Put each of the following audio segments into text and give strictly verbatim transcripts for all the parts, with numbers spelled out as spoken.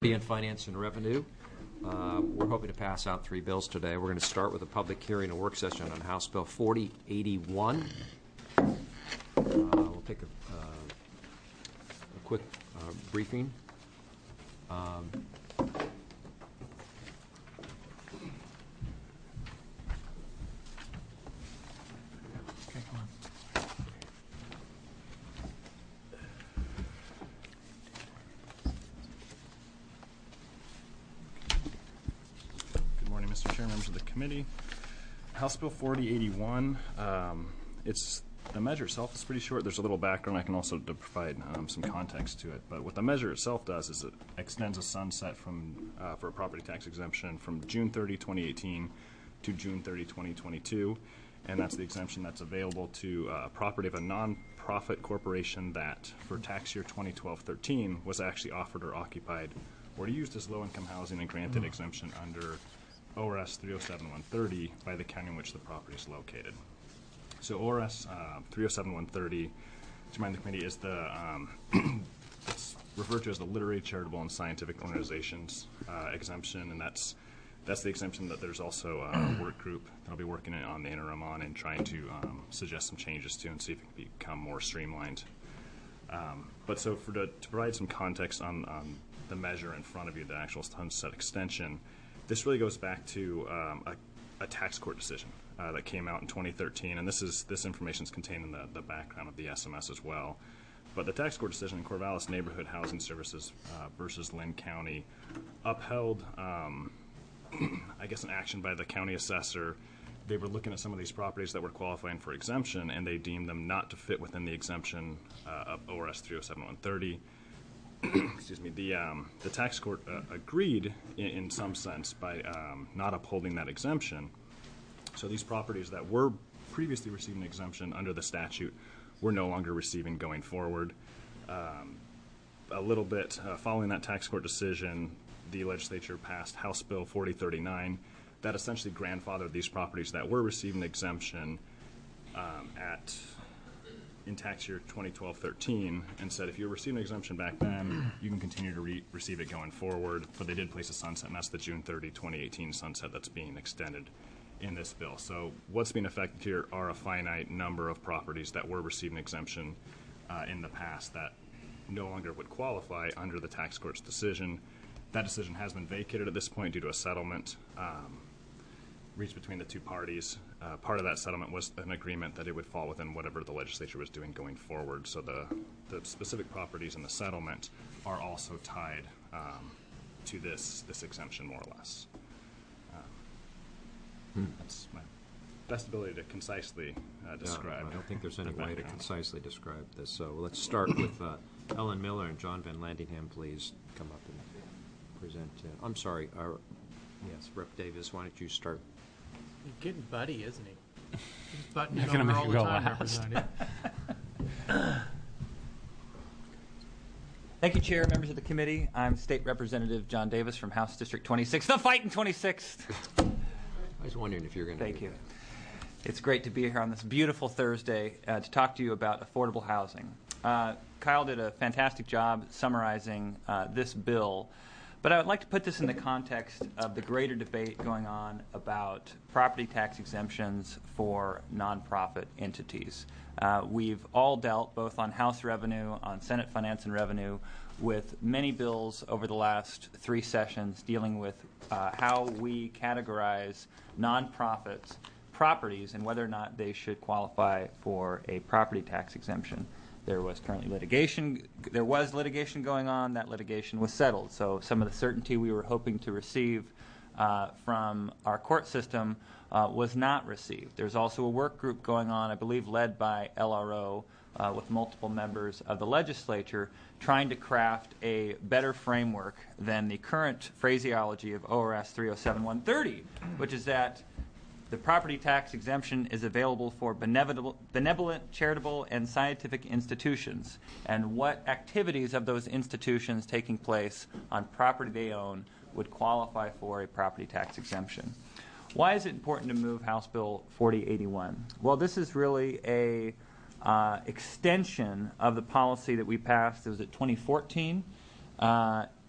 be in Finance and Revenue. Uh, we're hoping to pass out three bills today. We're going to start with a public hearing and work session on House Bill forty eighty-one. Uh, we'll take a, uh, a quick uh, briefing. Um, Members of the committee. House Bill forty eighty-one, um, it's the measure itself is pretty short. There's a little background. I can also provide um, some context to it. But what the measure itself does is it extends a sunset from uh, for a property tax exemption from June thirtieth, twenty eighteen to June thirtieth, twenty twenty-two. And that's the exemption that's available to uh, property of a non-profit corporation that for tax year twenty twelve thirteen was actually offered or occupied or used as low-income housing and granted mm. exemption under O R S three oh seven one thirty by the county in which the property is located. So O R S uh, three oh seven one thirty, to remind the committee, is the um, it's referred to as the Literary, Charitable, and Scientific Organizations uh, exemption, and that's that's the exemption that there's also a work group that'll be working on the interim on and trying to um, suggest some changes to and see if it can become more streamlined. Um, but so for to, to provide some context on, on the measure in front of you, the actual sunset extension. This really goes back to um, a, a tax court decision uh, that came out in twenty thirteen, and this is this information is contained in the, the background of the S M S as well. But the tax court decision in Corvallis Neighborhood Housing Services uh, versus Lynn County upheld, um, I guess, an action by the county assessor. They were looking at some of these properties that were qualifying for exemption, and they deemed them not to fit within the exemption uh, of O R S three oh seven one thirty. Excuse me, the um, the tax court uh, agreed in, in some sense by um, not upholding that exemption. So these properties that were previously receiving exemption under the statute were no longer receiving going forward. Um, a little bit uh, following that tax court decision, the legislature passed House Bill forty thirty-nine that essentially grandfathered these properties that were receiving exemption um, at in tax year twenty twelve thirteen and said if you're receiving an exemption back then, you can continue to re receive it going forward. But they did place a sunset, and that's the June thirtieth, twenty eighteen sunset that's being extended in this bill. So what's being affected here are a finite number of properties that were receiving exemption uh, in the past that no longer would qualify under the tax court's decision. That decision has been vacated at this point due to a settlement um, reached between the two parties. Uh, part of that settlement was an agreement that it would fall within whatever the legislature was doing going forward. So the, the specific properties in the settlement are also tied um, to this this exemption, more or less. Um, hmm. That's my best ability to concisely uh, describe. No, I don't think there's any the way to concisely describe this. So let's start with uh, Ellen Miller and John Van Landingham. Please come up and present. Uh, I'm sorry. Our, yes, Representative Davis, why don't you start? He's getting buddy, isn't he? He's buttoning You're over gonna all make the you go time, last. Representative. Thank you, Chair, members of the committee. I'm State Representative John Davis from House District twenty-six, the fighting twenty-sixth. I was wondering if you're going to. Thank you. It's great to be here on this beautiful Thursday uh, to talk to you about affordable housing. Uh, Kyle did a fantastic job summarizing uh, this bill. But I would like to put this in the context of the greater debate going on about property tax exemptions for nonprofit entities. Uh, we've all dealt, both on House revenue, on Senate Finance and Revenue, with many bills over the last three sessions dealing with uh, how we categorize nonprofits properties and whether or not they should qualify for a property tax exemption. There was currently litigation. There was litigation going on. That litigation was settled. So some of the certainty we were hoping to receive uh, from our court system uh, was not received. There's also a work group going on, I believe, led by L R O uh, with multiple members of the legislature, trying to craft a better framework than the current phraseology of O R S three oh seven one thirty, which is that the property tax exemption is available for benevolent, benevolent, charitable, and scientific institutions, and what activities of those institutions taking place on property they own would qualify for a property tax exemption. Why is it important to move House Bill forty eighty-one? Well, this is really a uh, extension of the policy that we passed. It was at twenty fourteen. Uh,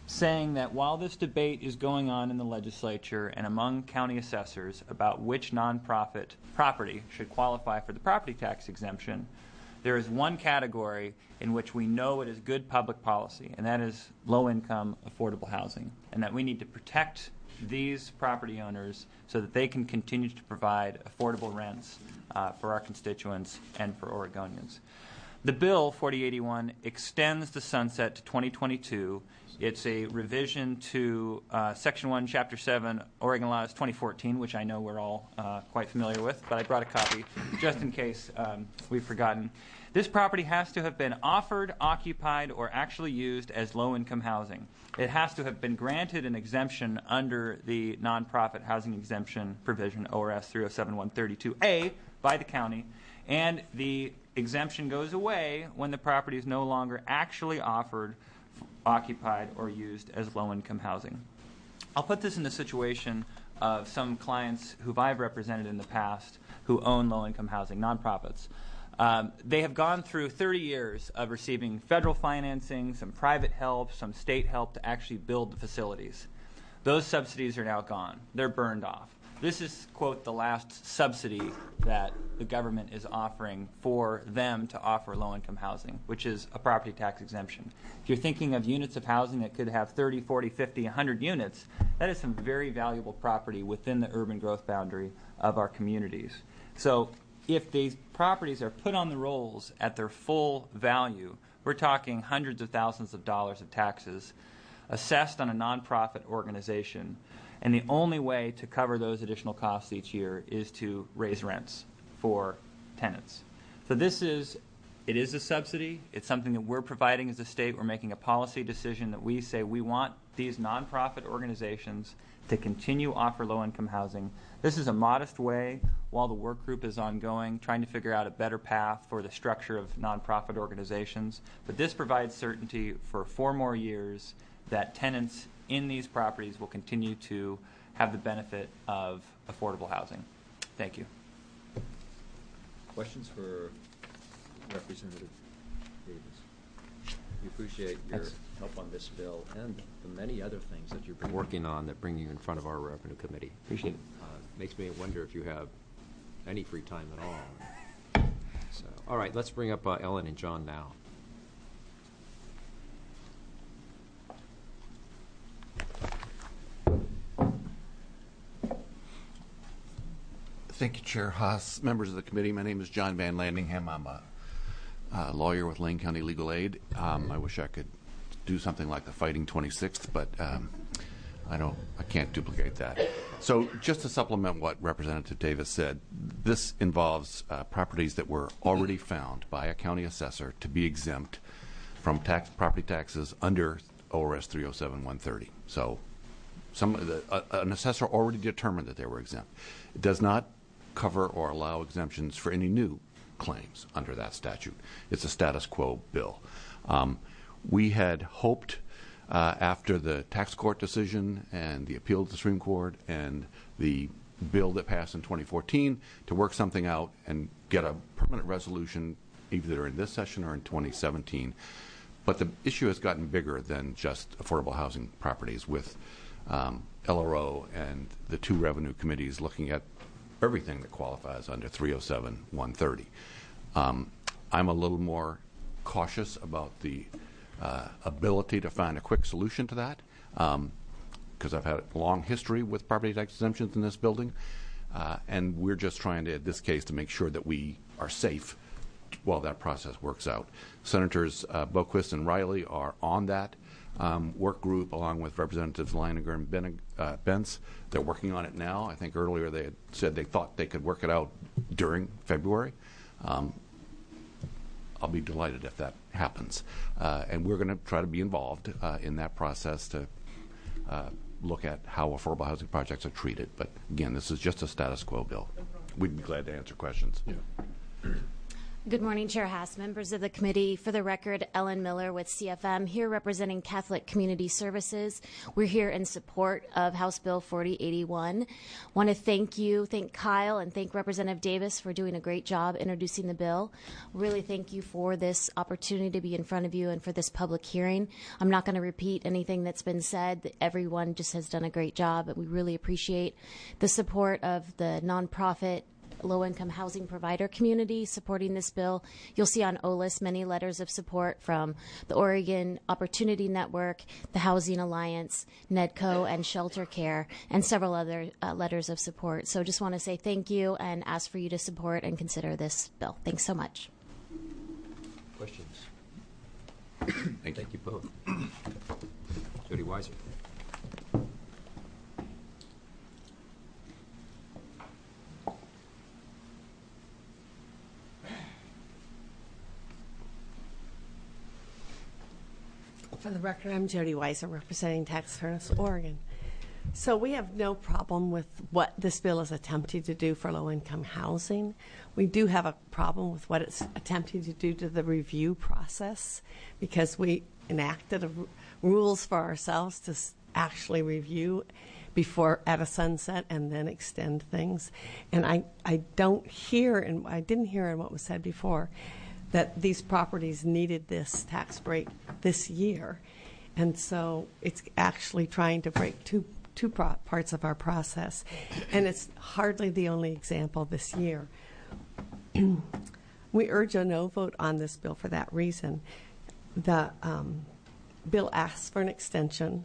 saying that while this debate is going on in the legislature and among county assessors about which nonprofit property should qualify for the property tax exemption, there is one category in which we know it is good public policy, and that is low-income, affordable housing, and that we need to protect these property owners so that they can continue to provide affordable rents uh, for our constituents and for Oregonians. The bill, forty eighty-one, extends the sunset to twenty twenty-two. It's a revision to uh, Section one, Chapter seven, Oregon Laws twenty fourteen, which I know we're all uh, quite familiar with, but I brought a copy just in case um, we've forgotten. This property has to have been offered, occupied, or actually used as low-income housing. It has to have been granted an exemption under the nonprofit housing exemption provision, O R S three oh seven one thirty-two A, by the county, and the exemption goes away when the property is no longer actually offered, occupied, or used as low-income housing. I'll put this in the situation of some clients who I've represented in the past who own low-income housing, nonprofits. Um, they have gone through thirty years of receiving federal financing, some private help, some state help to actually build the facilities. Those subsidies are now gone. They're burned off. This is, quote, the last subsidy that the government is offering for them to offer low-income housing, which is a property tax exemption. If you're thinking of units of housing that could have thirty, forty, fifty, one hundred units, that is some very valuable property within the urban growth boundary of our communities. So if these properties are put on the rolls at their full value, we're talking hundreds of thousands of dollars of taxes assessed on a nonprofit organization. And the only way to cover those additional costs each year is to raise rents for tenants. So this is, it is a subsidy. It's something that we're providing as a state. We're making a policy decision that we say we want these nonprofit organizations to continue offer low-income housing. This is a modest way, while the work group is ongoing, trying to figure out a better path for the structure of nonprofit organizations. But this provides certainty for four more years that tenants in these properties will continue to have the benefit of affordable housing. Thank you. Questions for Representative Davis? We appreciate your Thanks. help on this bill and the many other things that you've been working on that bring you in front of our Revenue Committee. Appreciate it. Uh, makes me wonder if you have any free time at all. So, all right, let's bring up uh, Ellen and John now. Thank you, Chair Haas. Members of the committee, my name is John Van Landingham. I'm a, a lawyer with Lane County Legal Aid. Um, I wish I could do something like the Fighting twenty-sixth, but um, I don't. I can't duplicate that. So, just to supplement what Representative Davis said, this involves uh, properties that were already found by a county assessor to be exempt from tax property taxes under O R S three oh seven one thirty. So, some of the, uh, an assessor already determined that they were exempt. It does not cover or allow exemptions for any new claims under that statute. It's a status quo bill. Um, we had hoped uh, after the tax court decision and the appeal to the Supreme Court and the bill that passed in twenty fourteen to work something out and get a permanent resolution either in this session or in twenty seventeen. But the issue has gotten bigger than just affordable housing properties with um, L R O and the two revenue committees looking at everything that qualifies under three oh seven one thirty. Um, I'm a little more cautious about the uh, ability to find a quick solution to that because um, I've had a long history with property tax exemptions in this building, uh, and we're just trying to, in this case, to make sure that we are safe while that process works out. Senators uh, Boquist and Riley are on that Um, work group along with Representatives Leininger and Ben, uh, Bentz. They're working on it now. I think earlier they had said they thought they could work it out during February. Um, I'll be delighted if that happens. Uh, and we're going to try to be involved uh, in that process to uh, look at how affordable housing projects are treated. But again, this is just a status quo bill. We'd be glad to answer questions. Yeah. Good morning, Chair Haas, members of the committee. For the record, Ellen Miller with C F M, here representing Catholic Community Services. We're here in support of House Bill forty eighty-one. Want to thank you, thank Kyle, and thank Representative Davis for doing a great job introducing the bill. Really thank you for this opportunity to be in front of you and for this public hearing. I'm not going to repeat anything that's been said. Everyone just has done a great job, and we really appreciate the support of the nonprofit low-income housing provider community supporting this bill. You'll see on O L I S many letters of support from the Oregon Opportunity Network, the Housing Alliance, NEDCO, and Shelter Care, and several other uh, letters of support. So just want to say thank you and ask for you to support and consider this bill. Thanks so much. Questions? Thank you. Thank you both. Jody Weiser. For the record, I'm Jody Weiser, representing Tax Fairness Oregon. So we have no problem with what this bill is attempting to do for low-income housing. We do have a problem with what it's attempting to do to the review process, because we enacted a, rules for ourselves to s- actually review before at a sunset and then extend things. And I, I don't hear, and I didn't hear in what was said before, that these properties needed this tax break this year. And so it's actually trying to break two two pro- parts of our process. And it's hardly the only example this year. We urge a no vote on this bill for that reason. The um, bill asks for an extension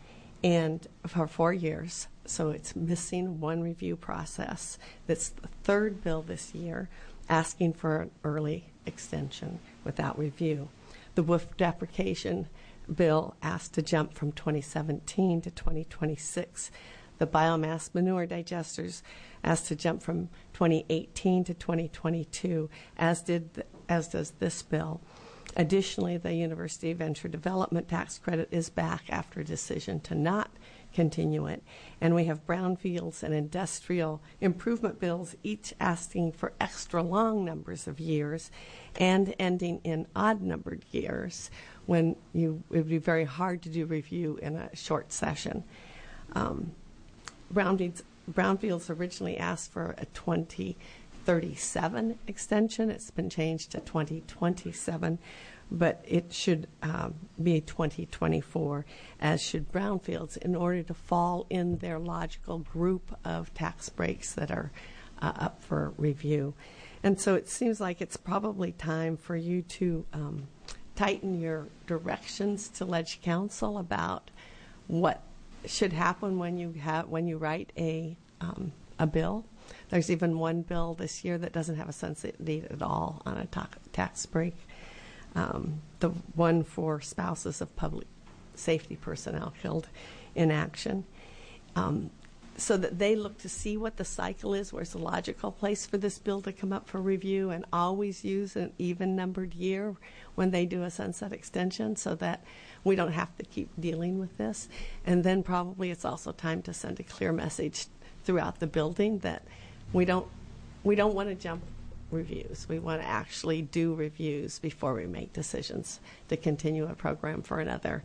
and for four years, so it's missing one review process. That's the third bill this year asking for an early extension without review. The W I F deprecation bill asked to jump from twenty seventeen to twenty twenty-six. The biomass manure digesters asked to jump from twenty eighteen to twenty twenty-two, as did th- as does this bill. Additionally, the University Venture Development Tax Credit is back after a decision to not continue it. And we have brownfields and industrial improvement bills, each asking for extra long numbers of years and ending in odd numbered years, when you it would be very hard to do review in a short session. Um, Brownfields, Brownfields originally asked for a twenty thirty-seven extension. It's been changed to twenty twenty-seven, but it should um, be twenty twenty-four, as should brownfields, in order to fall in their logical group of tax breaks that are uh, up for review. And so it seems like it's probably time for you to um, tighten your directions to Ledge Council about what should happen when you have when you write a um, a bill. There's even one bill this year that doesn't have a sunset date at all on a ta- tax break. Um, the one for spouses of public safety personnel killed in action. Um, so that they look to see what the cycle is, where's the logical place for this bill to come up for review, and always use an even numbered year when they do a sunset extension, so that we don't have to keep dealing with this. And then probably it's also time to send a clear message throughout the building that we don't we don't want to jump reviews. We want to actually do reviews before we make decisions to continue a program for another,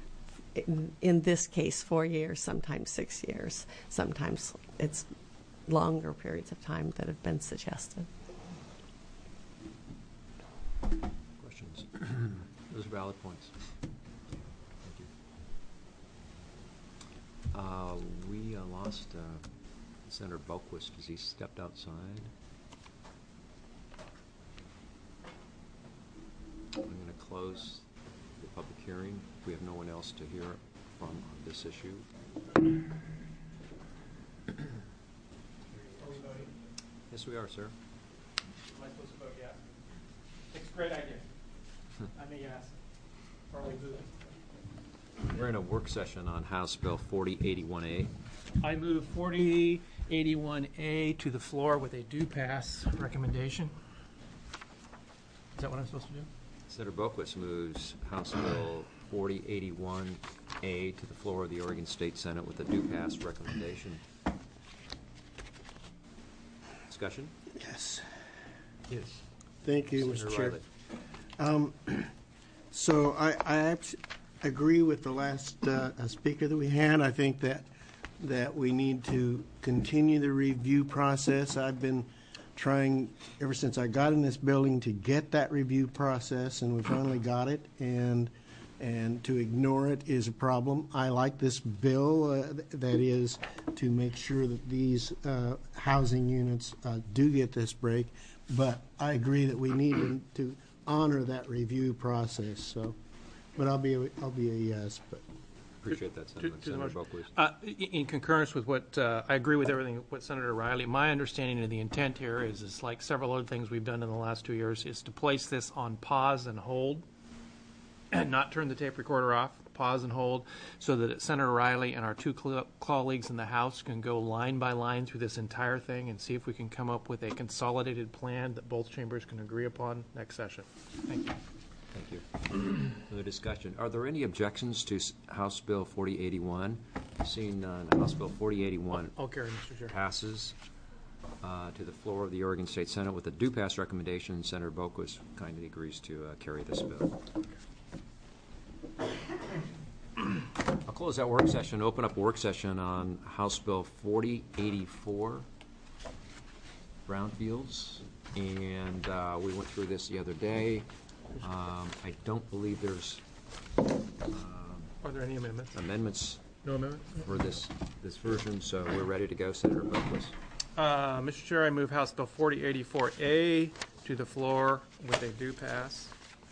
in, in this case, four years, sometimes six years. Sometimes it's longer periods of time that have been suggested. Questions? Those are valid points. Thank you. Uh, we uh, lost uh, Senator Boquist. Has he stepped outside? I'm going to close the public hearing. We have no one else to hear from on this issue. Are we voting? Yes, we are, sir. Am I supposed to vote yes? It's a great idea. I may yes. Are we moving? We're in a work session on House Bill forty eighty-one A. I move forty eighty-one A to the floor with a do pass recommendation. Is that what I'm supposed to do? Senator Boquist moves House Bill forty eighty-one A to the floor of the Oregon State Senate with a do pass recommendation. Discussion? Yes. Yes. Thank you, Senator Mister Chair. Riley. Um, so I, I abs- agree with the last uh, speaker that we had. I think that that we need to continue the review process. I've been trying ever since I got in this building to get that review process, and we finally got it. And and to ignore it is a problem. I like this bill uh, that is to make sure that these uh, housing units uh, do get this break. But I agree that we need to, to honor that review process. So, but I'll be a, I'll be a yes. But Appreciate that, To- Senator. to the Senator motion. Boakwas. Uh, i- In concurrence with what, uh, I agree with everything what Senator Riley, my understanding of the intent here is, is like several other things we've done in the last two years, is to place this on pause and hold, and not turn the tape recorder off, pause and hold, so that Senator Riley and our two cl- colleagues in the House can go line by line through this entire thing and see if we can come up with a consolidated plan that both chambers can agree upon next session. Thank you. Thank you. Further discussion. Are there any objections to s- House Bill forty eighty-one? Seeing none, House Bill forty eighty-one I'll carry, Mister Chair. passes uh, to the floor of the Oregon State Senate with a do pass recommendation. Senator Boakwas kindly agrees to uh, carry this bill. I'll close that work session, open up a work session on House Bill forty eighty-four, brownfields. And uh, we went through this the other day. Um, I don't believe there's Are there any amendments? amendments No amendment? for this, this version, so we're ready to go. Senator Boakwas. Uh, Mister Chair, I move House Bill forty eighty-four A to the floor with a do pass.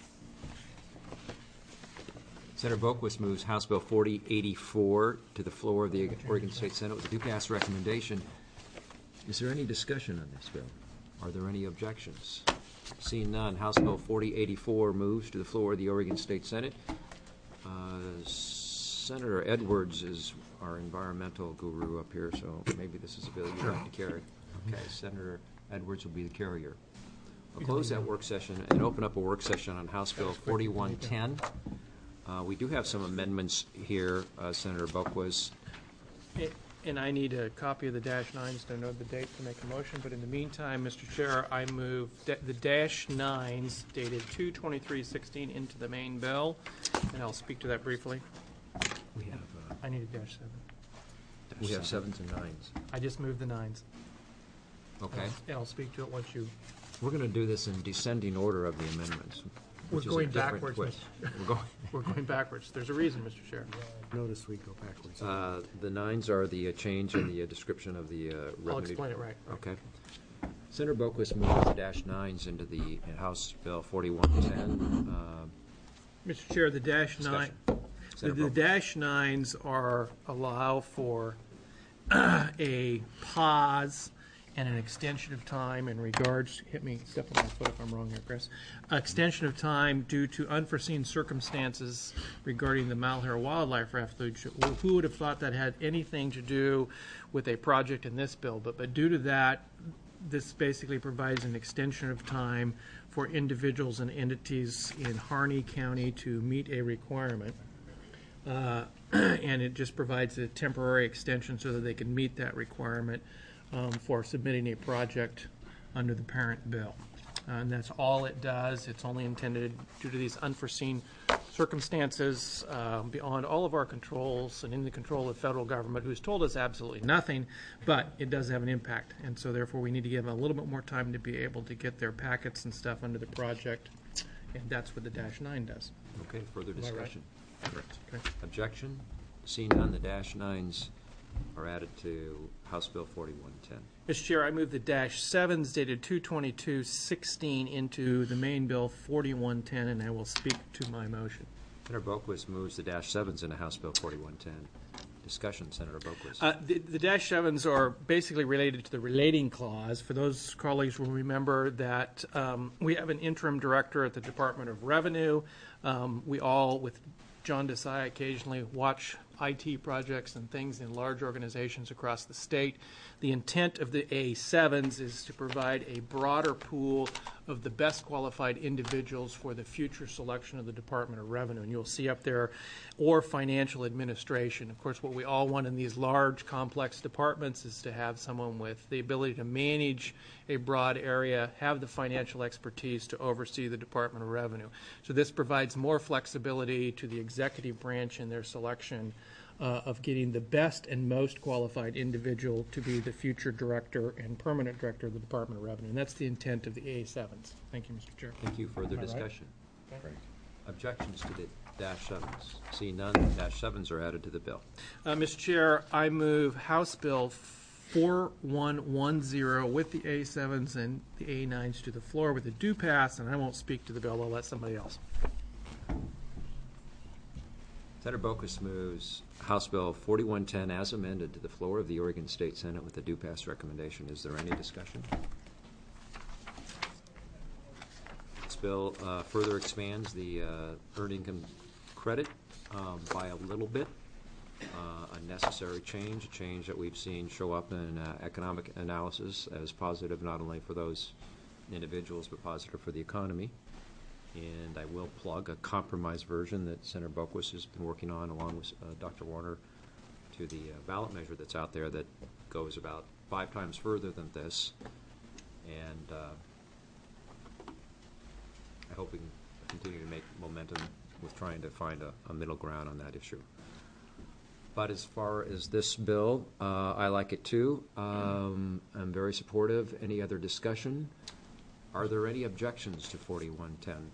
Senator Boakwas moves House Bill forty eighty-four to the floor of the Oregon State Senate with a do pass recommendation. Is there any discussion on this bill? Are there any objections? Seeing none, House Bill forty eighty-four moves to the floor of the Oregon State Senate. Uh, Senator Edwards is our environmental guru up here, so maybe this is a bill you'd like to carry. Okay, Senator Edwards will be the carrier. I'll close that work session and open up a work session on House Bill forty-one ten. Uh, we do have some amendments here, uh, Senator Boakwas. A- And I need a copy of the dash nines to know the date to make a motion, but in the meantime, Mister Chair, I move da- the dash nines dated two twenty-three sixteen into the main bill, and I'll speak to that briefly. We have, uh, I need a dash seven. we have sevens and nines. I just moved the nines. Okay. And I'll speak to it once you, We're going to do this in descending order of the amendments. we're which is a going different backwards. twist. Mister We're going, We're going backwards. There's a reason, Mister Chair. notice we go backwards. uh, the nines are the uh, change in the uh, description of the uh, revenue. I'll explain it right. Okay. Senator Boakwas moved the dash nines into the House Bill forty-one ten. Uh, Mister Chair, the dash nine, discussion. the Senator the Boakwas. dash nines are, allow for a pause and an extension of time in regards, hit me, step on my foot if I'm wrong here, Chris. Extension of time due to unforeseen circumstances regarding the Malheur Wildlife Refuge. Who would have thought that had anything to do with a project in this bill? But, but due to that, this basically provides an extension of time for individuals and entities in Harney County to meet a requirement. Uh, and it just provides a temporary extension so that they can meet that requirement um, for submitting a project under the parent bill. Uh, and that's all it does. It's only intended due to these unforeseen circumstances uh, beyond all of our controls and in the control of the federal government, who's told us absolutely nothing, but it does have an impact. And so therefore we need to give them a little bit more time to be able to get their packets and stuff under the project. And that's what the dash nine does. Okay, further I right? discussion. Correct. Okay. Objection? Seeing none, the dash nines are added to House Bill forty-one ten. Mister Chair, I move the dash sevens dated two twenty-two sixteen into the main bill forty-one ten, and I will speak to my motion. Senator Boakwas moves the dash sevens into House Bill forty-one ten. Discussion, Senator Boakwas. Uh, the, the dash sevens are basically related to the relating clause. For those colleagues who remember that um, we have an interim director at the Department of Revenue. Um, we all, with John Desai, occasionally watch I T projects and things in large organizations across the state. The intent of the A sevens is to provide a broader pool of the best qualified individuals for the future selection of the Department of Revenue. And you'll see up there, or financial administration. Of course, what we all want in these large, complex departments is to have someone with the ability to manage a broad area, have the financial expertise to oversee the Department of Revenue. So this provides more flexibility to the executive branch in their selection Uh, of getting the best and most qualified individual to be the future director and permanent director of the Department of Revenue. And that's the intent of the A sevens. Thank you, Mister Chair. Thank you. Further All right. discussion? Okay. Objections to the dash sevens? See none, dash sevens are added to the bill. Uh, Mister Chair, I move House Bill four one one zero with the A sevens and the A nines to the floor with a due pass, and I won't speak to the bill. I'll let somebody else. Senator Bokus moves House Bill forty-one ten as amended to the floor of the Oregon State Senate with a due pass recommendation. Is there any discussion? This bill uh, further expands the uh, earned income credit um, by a little bit. Uh, a necessary change, a change that we've seen show up in uh, economic analysis as positive not only for those individuals but positive for the economy. And I will plug a compromise version that Senator Bokus has been working on along with uh, Doctor Warner to the uh, ballot measure that's out there that goes about five times further than this. And uh, I hope we can continue to make momentum with trying to find a, a middle ground on that issue. But as far as this bill, uh, I like it too. Um, I'm very supportive. Any other discussion? Are there any objections to forty-one ten?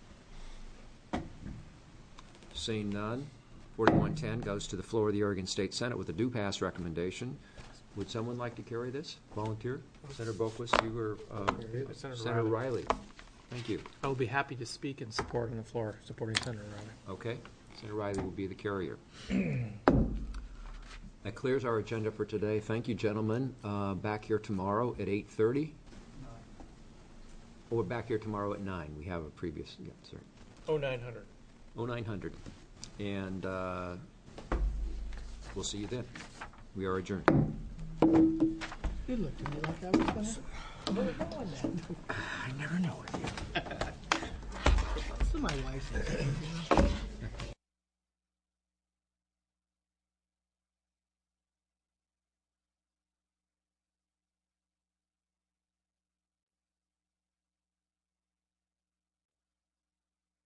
Seeing none, forty-one ten goes to the floor of the Oregon State Senate with a due pass recommendation. Would someone like to carry this? Volunteer? Senator Bokus, you were uh, Senator Senator Riley. Riley. Thank you. I will be happy to speak in support on the floor, supporting Senator Riley. Okay. Senator Riley will be the carrier. That clears our agenda for today. Thank you, gentlemen. Uh, back here tomorrow at eight thirty. Oh, we're back here tomorrow at nine. We have a previous, yeah, sorry. Oh, nine hundred. Oh, nine hundred. And uh, we'll see you then. We are adjourned. You looked at me like I was going to. Where are you going then? I never know with you. This is my wife's name.